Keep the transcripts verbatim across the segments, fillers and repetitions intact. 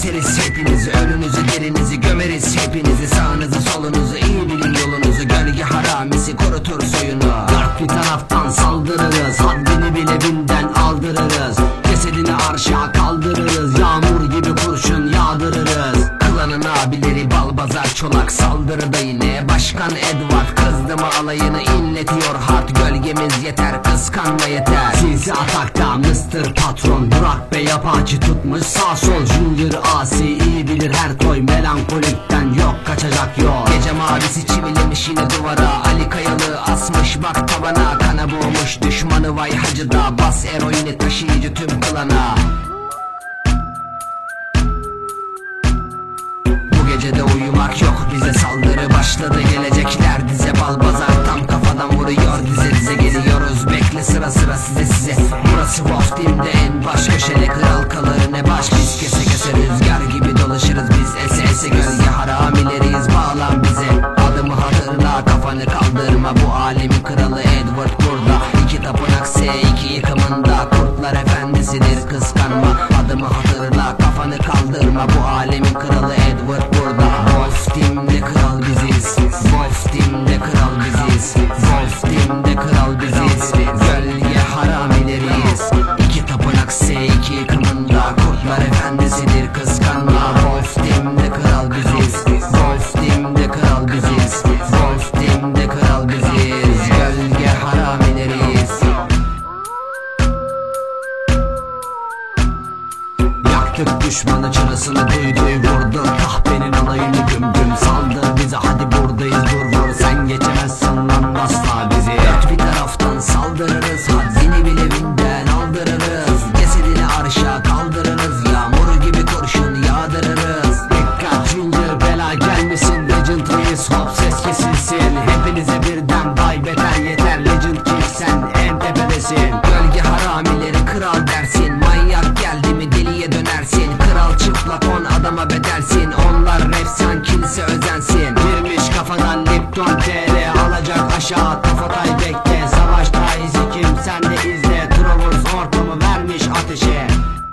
keseriz hepinizi. Ölünüzü derinizi gömeriz hepinizi. Sağınızı solunuzu iyi bilin yolunuzu. Gölge haramisi kurutur soyunu. Dört bir taraftan saldırırız, haddini bile binden aldırırız. Cesedini arşa kaldırırız, yağmur gibi kurşun yağdırırız. Klanın abileri balbazar çolak saldırıda yine. Başkan Edward kızdı mı alayını inletiyor hard. Gölgemiz yeter, kıskanma yeter. Sinsi atakta mister Patron, Burak Bey apaçı tutmuş sağ sol. Junior asi iyi bilir her toy, melankolikten yok kaçacak yol. Gece mavisi çivilemiş yine duvara, Ali Kayalı asmış bak tavana. Kana boğmuş düşmanı vay hacıda, bas eroini taşıyıcı tüm klana. Bu gecede uyumak yok, bize saldırı başladı. Gelecekler dize balbazar tam kafadan vuruyor. Dize dize geliyoruz, bekle sıra sıra size size. Burası Wolf Team'de en baş köşede, kral kalır ne baş. Biz kese kese rüzgar gibi dolaşırız biz. Ese ese gölge haramileriyiz, bağlan bize. Adımı hatırla, kafanı kaldırma, bu alemin kralı Edward burada. İki tapınak S iki yıkımında, kurtlar efendisidir kıskanma. Adımı hatırla, kafanı kaldırma, bu alemin kralı Edward burada. Wolf Team'de kral biziz, Wolf Team'de kral biziz, Wolf Team'de kral biziz. Gölge haramileriyiz, iki tapınak S iki yıkımında, kurtlar efendisidir kıskanma. Wolf Team'de kral biziz, Wolf Team'de kral biziz, Wolf Team'de kral biziz. Gölge haramileriyiz. Yaktık düşmanı çırasını duydu, vurdu kahpenin alayını güm güm. Saldır bize hadi buradayız vur vur, sen geçemezsin lan asla bizi. Dört bir taraftan saldırırız, haddini bile binden aldırırız. Cesedini arşa kaldırırız, yağmur gibi kurşun yağdırırız. Dikkat Junior bela gelmesin, Legend Reis hop ses kesilsin. Hepinize birden bay beter yeter, Legend King sen en tepedesin. Gölge haramileri kral dersin, manyak geldi mi deliye dönersin. Kral çıplak on adama bedelsin, onlar refsan kilise özensin. Girmiş kafadan Lipton T R alacak aşağı kafatay bekle. Savaştayız kim sen de izle, Travers ortamı vermiş ateşe.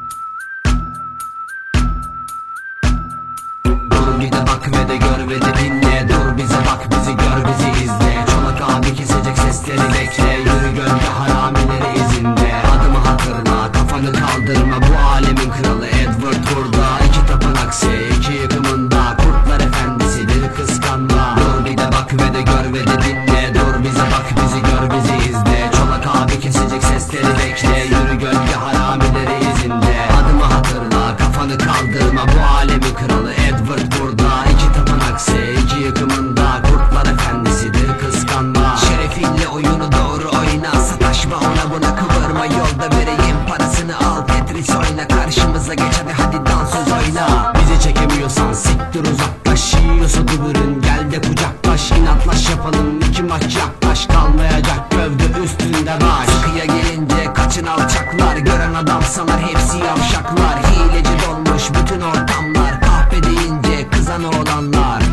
Dur bir de bak ve de gör ve de dinle, dur bize bak bizi gör bizi izle. Çolak abi kesecek sesleri bekle, yürü gölge haramileri izinde. Adımı hatırla, kafanı kaldırma, bu alemin kralı Edward burada. İki tapınak S iki yıkımında, kurtlar efendisidir kıskanma. Dur bir de bak ve de gör ve de dinle, dur bize bak bizi gör bizi izle. Çolak abi kesecek sesleri bekle, yürü gölge haramileri izinde. Adımı hatırla, kafanı kaldırma, bu alemin kralı Edward burada. İki tapınak S iki yıkımında, kurtlar efendisidir kıskanma. Şerefinle oyunu doğru oyna, sataşma ona buna kıvırma. Yolda vereyim parasını al, Tetris oyna. Karşımıza geç hadi hadi dansöz oyna. Bizi çekemiyorsan siktir uzaklaş, yiyorsa dübürün gel de kucaklaş. İnatlaş yapalım iki maç yaklaş, kalmayacak gövde üstünde baş. Sıkıya gelince kaçın alçaklar, gören adam sanar hepsi yavşaklar. Hileci dolmuş bütün ortamlar, kahpe deyince kızan oğlanlar.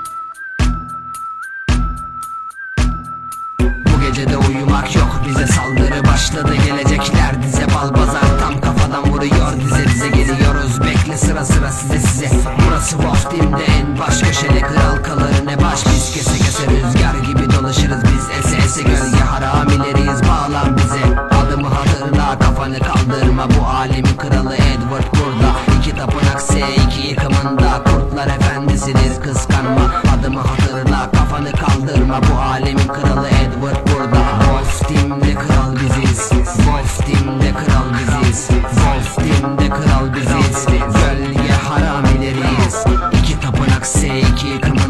Bu gecede uyumak yok, bize saldırı başladı. Gelecekler dize balbazar tam kafadan vuruyor. Dize dize geliyoruz, bekle sıra sıra size size. Burası Wolf Team'de en baş köşede, kral kalır ne baş. Biz kese kese rüzgar gibi dolaşırız biz. Ese ese gölge haramileriyiz, bağlan bize. Adımı hatırla, kafanı kaldırma, bu alemin kralı Edward burada. İki tapınak S iki yıkımında, kurtlar efendisidir kıskanma. Adımı hatırla, kafanı kaldırma, bu alemin kralı Edward burada. Wolf Team'de kral biziz, Wolf Team'de kral biziz, Wolf Team'de kral biziz. Gölge haramileriyiz, iki tapınak S iki yıkımında.